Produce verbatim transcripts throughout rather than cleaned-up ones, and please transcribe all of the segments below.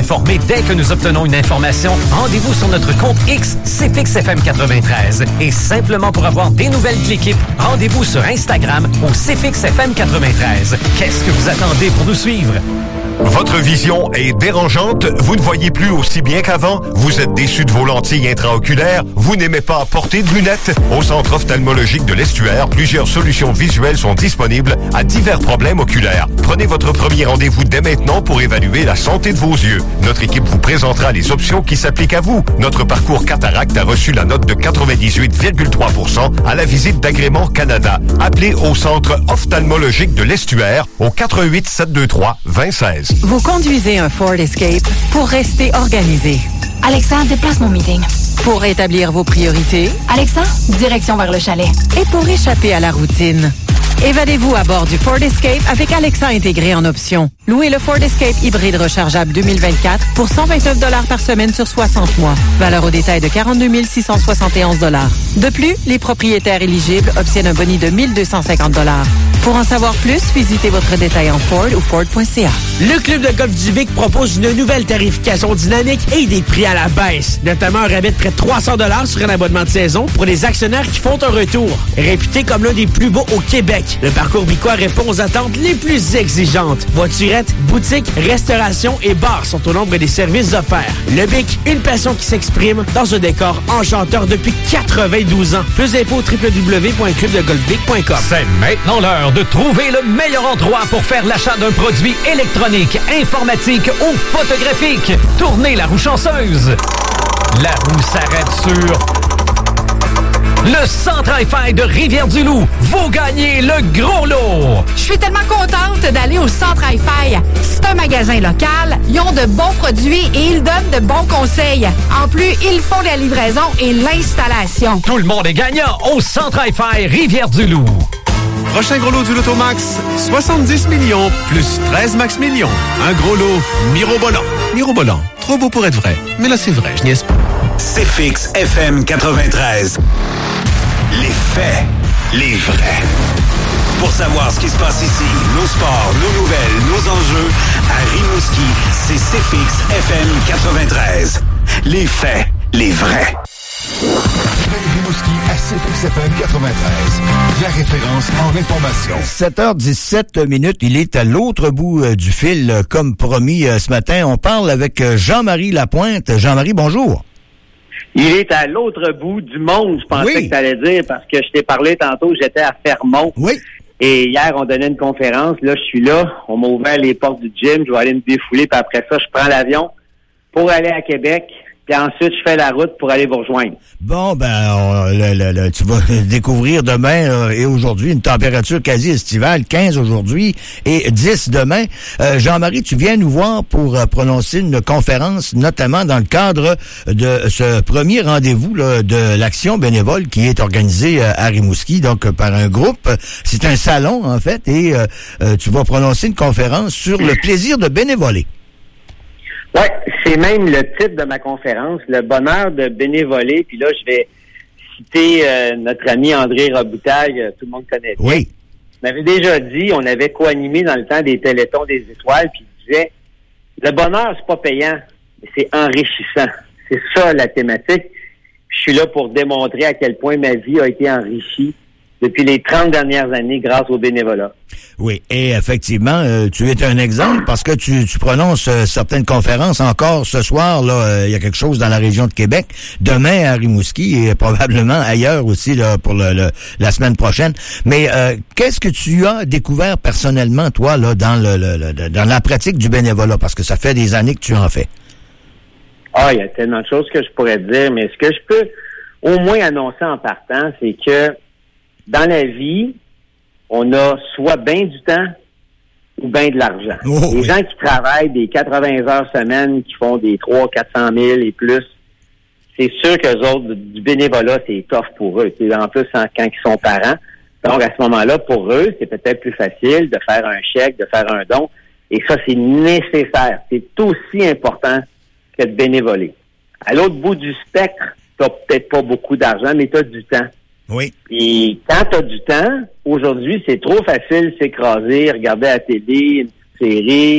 informer dès que nous obtenons une information. Rendez-vous sur notre compte X, C F X F M quatre-vingt-treize. Et simplement pour avoir des nouvelles de l'équipe, rendez-vous sur Instagram au C F X F M quatre-vingt-treize. Qu'est-ce que vous attendez pour nous suivre? Votre vision est dérangeante? Vous ne voyez plus aussi bien qu'avant? Vous êtes déçu de vos lentilles intraoculaires? Vous n'aimez pas porter de lunettes? Au Centre ophtalmologique de l'Estuaire, plusieurs solutions visuelles sont disponibles à divers problèmes oculaires. Prenez votre premier rendez-vous dès maintenant pour évaluer la santé de vos yeux. Notre équipe vous présentera les options qui s'appliquent à vous. Notre parcours cataracte a reçu la note de quatre-vingt-dix-huit virgule trois pour cent à la visite d'Agrément Canada. Appelez au Centre ophtalmologique de l'Estuaire au quatre un huit sept deux trois deux zéro un six. Vous conduisez un Ford Escape pour rester organisé. Alexa, déplace mon meeting. Pour établir vos priorités. Alexa, direction vers le chalet. Et pour échapper à la routine. Évadez-vous à bord du Ford Escape avec Alexa intégré en option. Louez le Ford Escape hybride rechargeable deux mille vingt-quatre pour cent vingt-neuf dollars par semaine sur soixante mois. Valeur au détail de quarante-deux mille six cent soixante et onze dollars. De plus, les propriétaires éligibles obtiennent un boni de mille deux cent cinquante dollars. Pour en savoir plus, visitez votre détaillant Ford ou Ford point C A. Le Club de golf du Vic propose une nouvelle tarification dynamique et des prix à la baisse. Notamment un rabais de près de trois cents dollars sur un abonnement de saison pour les actionnaires qui font un retour. Réputé comme l'un des plus beaux au Québec, le parcours Bicois répond aux attentes les plus exigeantes. Voiturettes, boutiques, restauration et bars sont au nombre des services offerts. Le Bic, une passion qui s'exprime dans un décor enchanteur depuis quatre-vingt-douze ans. Plus d'infos au w w w point club de golf vic point com. C'est maintenant l'heure de trouver le meilleur endroit pour faire l'achat d'un produit électronique, informatique ou photographique. Tournez la roue chanceuse. La roue s'arrête sur le Centre Hi-Fi de Rivière-du-Loup. Vous gagnez le gros lot. Je suis tellement contente d'aller au Centre Hi-Fi. C'est un magasin local, ils ont de bons produits et ils donnent de bons conseils. En plus, ils font la livraison et l'installation. Tout le monde est gagnant au Centre Hi-Fi Rivière-du-Loup. Prochain gros lot du Loto Max, soixante-dix millions plus treize Max millions. Un gros lot mirobolant. Mirobolant, trop beau pour être vrai. Mais là, c'est vrai, je niaise pas. C F X F M quatre-vingt-treize. Les faits, les vrais. Pour savoir ce qui se passe ici, nos sports, nos nouvelles, nos enjeux, à Rimouski, c'est C F X F M quatre-vingt-treize. Les faits, les vrais. Rimouski à C F X F M quatre-vingt-treize. La référence en information. sept heures dix-sept minutes. Il est à l'autre bout euh, du fil, euh, comme promis euh, ce matin. On parle avec euh, Jean-Marie Lapointe. Jean-Marie, bonjour. Il est à l'autre bout du monde, je pensais oui. que tu allais dire, parce que je t'ai parlé tantôt, j'étais à Fermont. Oui. Et hier, on donnait une conférence. Là, je suis là. On m'a ouvert les portes du gym. Je vais aller me défouler. Puis après ça, je prends l'avion pour aller à Québec. Puis ensuite, je fais la route pour aller vous rejoindre. Bon, ben, on, le, le, le, tu vas découvrir demain euh, et aujourd'hui une température quasi estivale, quinze aujourd'hui et dix demain. Euh, Jean-Marie, tu viens nous voir pour euh, prononcer une conférence, notamment dans le cadre de ce premier rendez-vous là, de l'action bénévole qui est organisé euh, à Rimouski, donc euh, par un groupe. C'est un salon, en fait, et euh, euh, tu vas prononcer une conférence sur le plaisir de bénévoler. Oui, c'est même le titre de ma conférence, le bonheur de bénévoler. Puis là, je vais citer euh, notre ami André Robitaille, euh, tout le monde connaît bien. Oui. On avait déjà dit, on avait co-animé dans le temps des Télétons des Étoiles, puis il disait, le bonheur, c'est pas payant, mais c'est enrichissant. C'est ça la thématique. Je suis là pour démontrer à quel point ma vie a été enrichie depuis les trente dernières années grâce au bénévolat. Oui, et effectivement, euh, tu es un exemple parce que tu, tu prononces euh, certaines conférences encore ce soir. Là, euh, il y a quelque chose dans la région de Québec, demain à Rimouski et probablement ailleurs aussi là pour le, le la semaine prochaine. Mais euh, qu'est-ce que tu as découvert personnellement, toi, là, dans le, le, le dans la pratique du bénévolat, parce que ça fait des années que tu en fais. Ah, il y a tellement de choses que je pourrais dire, mais ce que je peux au moins annoncer en partant, c'est que dans la vie, on a soit bien du temps ou bien de l'argent. Oh, les oui. gens qui travaillent des quatre-vingts heures semaine, qui font des trois cents à quatre cent mille et plus, c'est sûr qu'eux autres, du bénévolat, c'est tough pour eux. C'est en plus quand ils sont parents. Donc, à ce moment-là, pour eux, c'est peut-être plus facile de faire un chèque, de faire un don. Et ça, c'est nécessaire. C'est aussi important que de bénévoler. À l'autre bout du spectre, t'as peut-être pas beaucoup d'argent, mais t'as du temps. Oui. Et quand tu as du temps, aujourd'hui, c'est trop facile de s'écraser, regarder la télé, une petite série,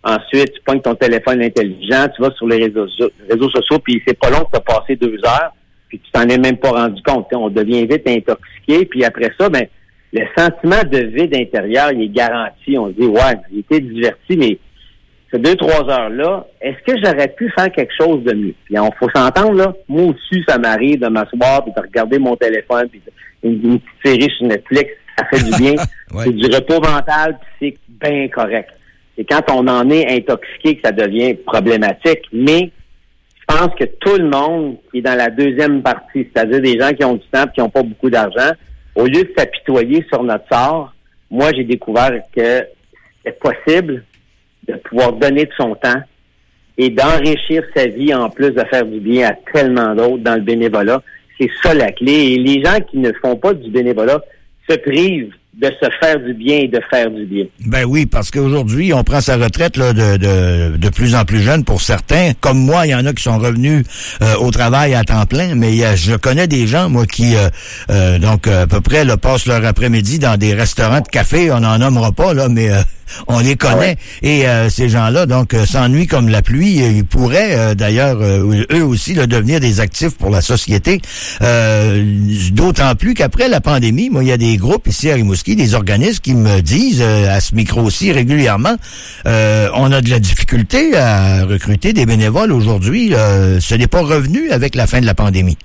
Ensuite, tu pognes ton téléphone intelligent, tu vas sur les réseaux, réseaux sociaux, puis c'est pas long que tu as passé deux heures, puis tu t'en es même pas rendu compte. T'sais, on devient vite intoxiqué, puis après ça, ben le sentiment de vide intérieur, il est garanti. On se dit, ouais, j'ai été diverti, mais ces deux, trois heures-là, est-ce que j'aurais pu faire quelque chose de mieux? Puis on faut s'entendre, là. Moi aussi, ça m'arrive de m'asseoir, puis de regarder mon téléphone, puis une, une petite série sur Netflix, ça fait du bien. Ouais. C'est du repos mental, puis c'est bien correct. C'est quand on en est intoxiqué que ça devient problématique. Mais je pense que tout le monde qui est dans la deuxième partie, c'est-à-dire des gens qui ont du temps et qui n'ont pas beaucoup d'argent, au lieu de s'apitoyer sur notre sort, moi, j'ai découvert que c'est possible de pouvoir donner de son temps et d'enrichir sa vie en plus de faire du bien à tellement d'autres dans le bénévolat. C'est ça la clé. Et les gens qui ne font pas du bénévolat se privent de se faire du bien et de faire du bien. Ben oui, parce qu'aujourd'hui, on prend sa retraite là, de, de, de plus en plus jeune pour certains. Comme moi, il y en a qui sont revenus euh, au travail à temps plein, mais y a, je connais des gens, moi, qui, euh, euh, donc, à peu près, là, passent leur après-midi dans des restaurants de café. On n'en nommera pas, là, mais... Euh, on les connaît. Ouais. Et euh, ces gens-là, donc, euh, s'ennuient comme la pluie. Ils pourraient, euh, d'ailleurs, euh, eux aussi, là, devenir des actifs pour la société. Euh, d'autant plus qu'après la pandémie, moi, il y a des groupes ici à Rimouski, des organismes qui me disent, euh, à ce micro-ci régulièrement, euh, on a de la difficulté à recruter des bénévoles aujourd'hui. Euh, ce n'est pas revenu avec la fin de la pandémie.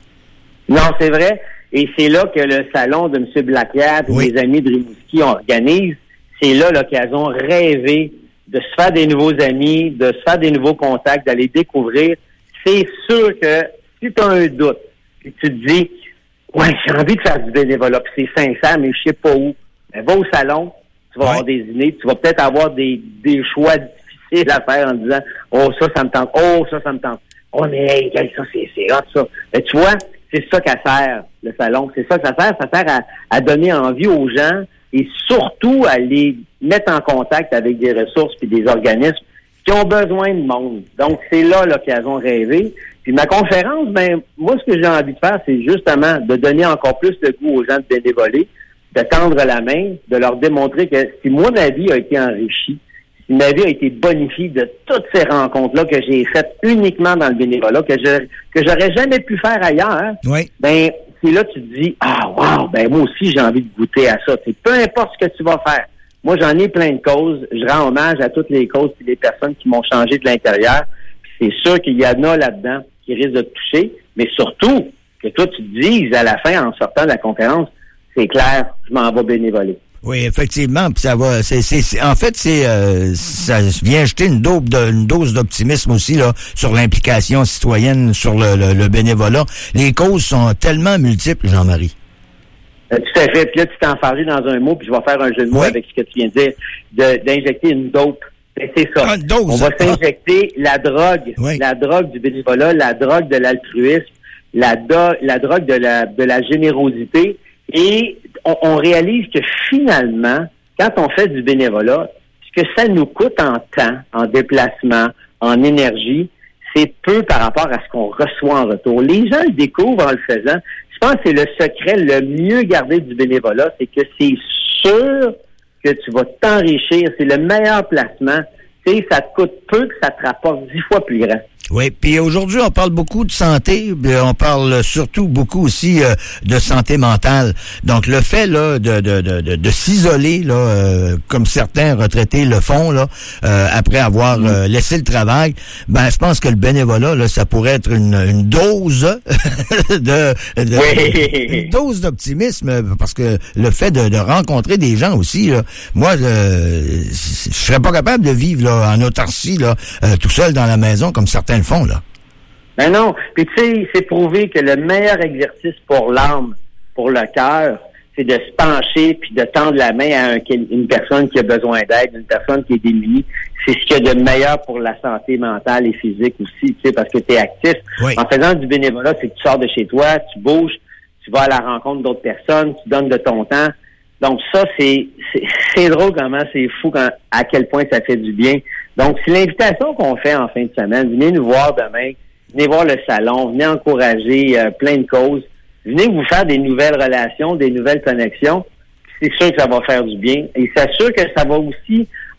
Non, c'est vrai. Et c'est là que le salon de M. Blacquière et oui. les amis de Rimouski organisent. C'est là l'occasion rêvée de se faire des nouveaux amis, de se faire des nouveaux contacts, d'aller découvrir. C'est sûr que si tu as un doute, puis tu te dis, ouais, j'ai envie de faire du bénévolat, puis c'est sincère, mais je sais pas où. Ben, va au salon, tu vas ouais. avoir des idées, tu vas peut-être avoir des, des choix difficiles à faire en disant, oh, ça, ça me tente, oh, ça, ça me tente. Oh, mais hey, ça, c'est, c'est hot, ça. Ben, tu vois, c'est ça qu'à faire, le salon. C'est ça que ça sert. Ça sert à, à donner envie aux gens et surtout à les mettre en contact avec des ressources et des organismes qui ont besoin de monde. Donc, c'est là l'occasion rêvée. Puis ma conférence, ben moi, ce que j'ai envie de faire, c'est justement de donner encore plus de goût aux gens de bénévoler, de tendre la main, de leur démontrer que si moi, ma vie a été enrichie, si ma vie a été bonifiée de toutes ces rencontres-là que j'ai faites uniquement dans le bénévolat, que je que j'aurais jamais pu faire ailleurs, hein, oui. ben c'est là que tu te dis, ah wow, ben moi aussi j'ai envie de goûter à ça. C'est peu importe ce que tu vas faire. Moi, j'en ai plein de causes. Je rends hommage à toutes les causes et les personnes qui m'ont changé de l'intérieur. Puis c'est sûr qu'il y en a là-dedans qui risquent de te toucher, mais surtout que toi, tu te dises à la fin, en sortant de la conférence, c'est clair, je m'en vais bénévoler. Oui, effectivement, puis ça va. C'est, c'est, c'est, en fait, c'est euh, ça vient jeter une dose, de, une dose d'optimisme aussi là sur l'implication citoyenne, sur le, le, le bénévolat. Les causes sont tellement multiples, Jean-Marie. Euh, tout à fait. Puis là, tu t'es enfargé dans un mot, puis je vais faire un jeu de mots oui. avec ce que tu viens de dire, de, d'injecter une dope. Ben, c'est ça. Ah, une dose. On va s'injecter la drogue, oui. la drogue du bénévolat, la drogue de l'altruisme, la, do, la drogue de la, de la générosité. Et on, on réalise que finalement, quand on fait du bénévolat, ce que ça nous coûte en temps, en déplacement, en énergie, c'est peu par rapport à ce qu'on reçoit en retour. Les gens le découvrent en le faisant. Je pense que c'est le secret le mieux gardé du bénévolat, c'est que c'est sûr que tu vas t'enrichir. C'est le meilleur placement. Tu sais, ça te coûte peu que ça te rapporte dix fois plus grand. Oui, puis aujourd'hui, on parle beaucoup de santé, on parle surtout beaucoup aussi euh, de santé mentale. Donc, le fait là de de de, de, de s'isoler, là, euh, comme certains retraités le font, là, euh, après avoir euh, laissé le travail, ben, je pense que le bénévolat, là, ça pourrait être une, une dose de, de oui. une dose d'optimisme, parce que le fait de, de rencontrer des gens aussi, là, moi, euh, je serais pas capable de vivre là en autarcie, là, euh, tout seul dans la maison, comme certains le fond, là. Ben non. Puis tu sais, c'est prouvé que le meilleur exercice pour l'âme, pour le cœur, c'est de se pencher puis de tendre la main à un, une personne qui a besoin d'aide, une personne qui est démunie. C'est ce qu'il y a de meilleur pour la santé mentale et physique aussi, tu sais, parce que tu es actif. Oui. En faisant du bénévolat, c'est que tu sors de chez toi, tu bouges, tu vas à la rencontre d'autres personnes, tu donnes de ton temps. Donc ça, c'est c'est, c'est drôle comment c'est fou quand, à quel point ça fait du bien. Donc, c'est l'invitation qu'on fait en fin de semaine. Venez nous voir demain, venez voir le salon, venez encourager euh, plein de causes, venez vous faire des nouvelles relations, des nouvelles connexions. C'est sûr que ça va faire du bien. Et c'est sûr que ça va aussi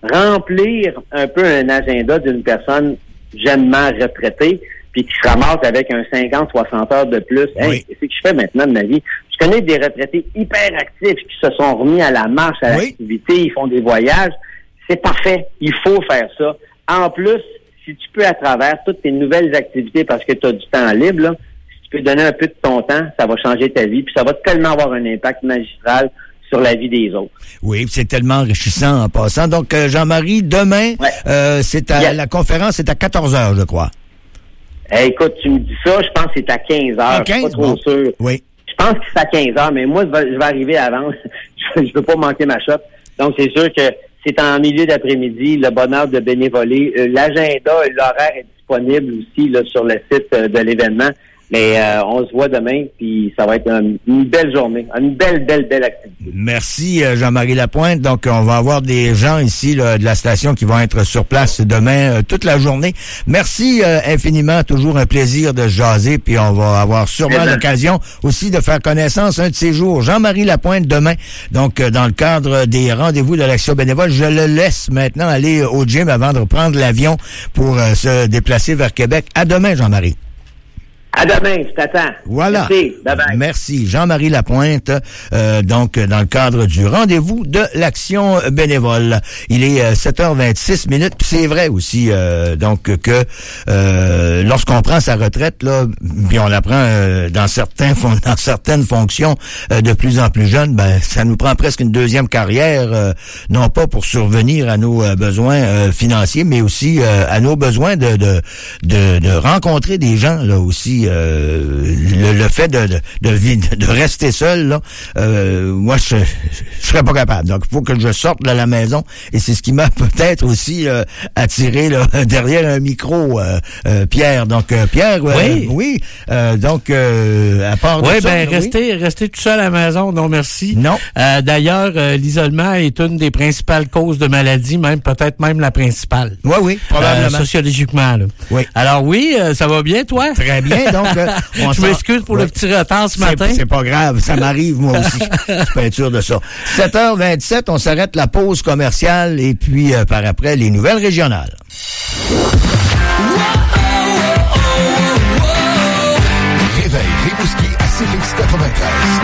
remplir un peu un agenda d'une personne jeunement retraitée, puis qui se ramasse avec un cinquante soixante heures de plus. Hey, oui. Qu'est-ce que je fais maintenant de ma vie? Je connais des retraités hyper actifs qui se sont remis à la marche, à oui. l'activité, ils font des voyages. C'est parfait. Il faut faire ça. En plus, si tu peux, à travers toutes tes nouvelles activités, parce que tu as du temps libre, là, si tu peux donner un peu de ton temps, ça va changer ta vie, puis ça va tellement avoir un impact magistral sur la vie des autres. Oui, c'est tellement enrichissant en passant. Donc, euh, Jean-Marie, demain, ouais. euh, c'est à, yeah. la conférence est à quatorze heures, je crois. Hey, écoute, tu me dis ça, je pense que c'est à quinze heures. À quinze, je suis pas trop bon. sûr. Oui. Je pense que c'est à quinze heures, mais moi, je vais, je vais arriver avant. je ne veux pas manquer ma shot. Donc, c'est sûr que c'est en milieu d'après-midi, le bonheur de bénévoler. Euh, l'agenda, l'horaire est disponible aussi là, sur le site euh, de l'événement. Mais euh, on se voit demain, puis ça va être une, une belle journée, une belle, belle, belle activité. Merci Jean-Marie Lapointe. Donc, on va avoir des gens ici là, de la station qui vont être sur place demain euh, toute la journée. Merci euh, infiniment, toujours un plaisir de jaser, puis on va avoir sûrement l'occasion aussi de faire connaissance un de ces jours. Jean-Marie Lapointe demain, donc euh, dans le cadre des rendez-vous de l'Action bénévole. Je le laisse maintenant aller au gym avant de reprendre l'avion pour euh, se déplacer vers Québec. À demain, Jean-Marie. À demain, je t'attends. Voilà. Merci. Bye-bye. Merci. Jean-Marie Lapointe, euh, donc dans le cadre du rendez-vous de l'Action bénévole. Il est euh, sept heures vingt-six minutes. C'est vrai aussi, euh, donc que euh, lorsqu'on prend sa retraite, là, puis on la prend euh, dans certains dans certaines fonctions euh, de plus en plus jeunes, ben ça nous prend presque une deuxième carrière, euh, non pas pour survenir à nos euh, besoins euh, financiers, mais aussi euh, à nos besoins de de de, de rencontrer des gens là aussi. Euh, le, le fait de, de, de, de rester seul, là, euh, moi, je, je serais pas capable. Donc, il faut que je sorte de la maison. Et c'est ce qui m'a peut-être aussi euh, attiré là, derrière un micro, euh, euh, Pierre. Donc, euh, Pierre, euh, oui, oui euh, donc, euh, à part de oui, ça... Ben, oui, rester, rester tout seul à la maison, non merci. Non. Euh, d'ailleurs, euh, l'isolement est une des principales causes de maladie, même peut-être même la principale. Oui, oui, probablement. Euh, sociologiquement, là. Oui. Alors oui, euh, ça va bien, toi? Très bien. Donc, euh, on je m'excuse pour ouais. le petit retard ce matin. C'est pas grave, ça m'arrive moi aussi. Je suis pas sûr de ça. sept heures vingt-sept, on s'arrête la pause commerciale et puis euh, par après les nouvelles régionales. Réveil Rimouski à C F X quatre-vingt-treize.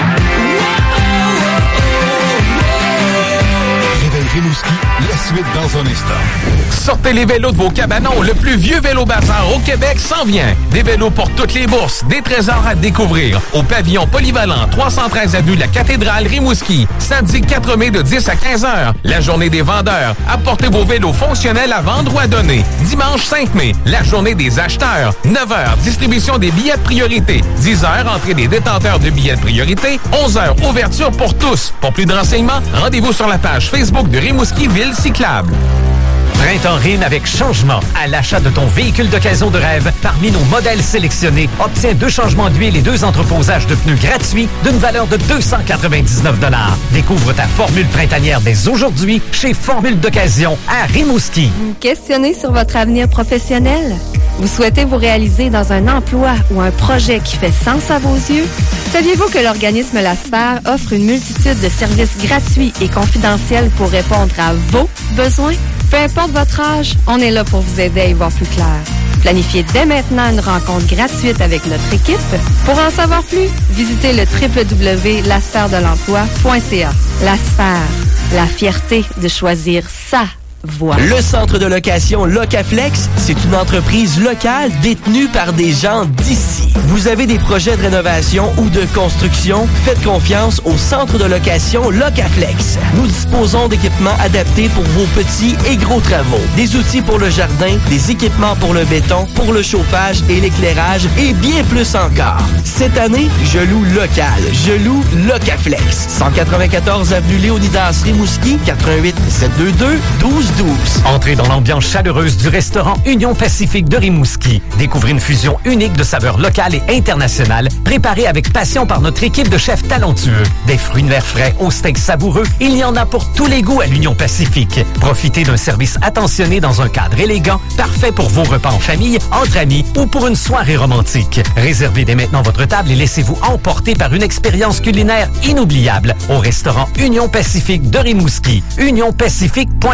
Réveil Rimouski, la suite dans un instant. Sortez les vélos de vos cabanons. Le plus vieux vélo bazar au Québec s'en vient. Des vélos pour toutes les bourses. Des trésors à découvrir. Au pavillon polyvalent trois cent treize avenue de la Cathédrale Rimouski. Samedi quatre mai de dix à quinze heures. La journée des vendeurs. Apportez vos vélos fonctionnels à vendre ou à donner. Dimanche cinq mai. La journée des acheteurs. neuf heures. Distribution des billets de priorité. dix heures. Entrée des détenteurs de billets de priorité. onze heures. Ouverture pour tous. Pour plus de renseignements, rendez-vous sur la page Facebook de Rimouski Ville Cyclable. Printemps rime avec changement. À l'achat de ton véhicule d'occasion de rêve, parmi nos modèles sélectionnés, obtiens deux changements d'huile et deux entreposages de pneus gratuits d'une valeur de deux cent quatre-vingt-dix-neuf dollars. Découvre ta formule printanière dès aujourd'hui chez Formule d'occasion à Rimouski. Vous questionnez sur votre avenir professionnel? Vous souhaitez vous réaliser dans un emploi ou un projet qui fait sens à vos yeux? Saviez-vous que l'organisme La Sphère offre une multitude de services gratuits et confidentiels pour répondre à vos besoins? Peu importe votre âge, on est là pour vous aider à y voir plus clair. Planifiez dès maintenant une rencontre gratuite avec notre équipe. Pour en savoir plus, visitez le w w w point la sphère de l'emploi point c a. La Sphère, la fierté de choisir sa voie. Le centre de location Locaflex, c'est une entreprise locale détenue par des gens d'ici. Vous avez des projets de rénovation ou de construction? Faites confiance au centre de location Locaflex. Nous disposons d'équipements adaptés pour vos petits et gros travaux. Des outils pour le jardin, des équipements pour le béton, pour le chauffage et l'éclairage et bien plus encore. Cette année, je loue local. Je loue Locaflex. cent quatre-vingt-quatorze avenue Léonidas Rimouski, quatre-vingt-huit sept cent vingt-deux douze douze. Entrez dans l'ambiance chaleureuse du restaurant Union Pacifique de Rimouski. Découvrez une fusion unique de saveurs locales et internationales, préparée avec passion par notre équipe de chefs talentueux. Des fruits de mer frais au steak savoureux, il y en a pour tous les goûts à l'Union Pacifique. Profitez d'un service attentionné dans un cadre élégant, parfait pour vos repas en famille, entre amis ou pour une soirée romantique. Réservez dès maintenant votre table et laissez-vous emporter par une expérience culinaire inoubliable au restaurant Union Pacifique de Rimouski. union pacifique point com.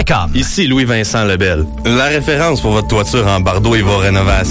Ici Louis-Vincent Lebel, la référence pour votre toiture en Bardeau et vos rénovations.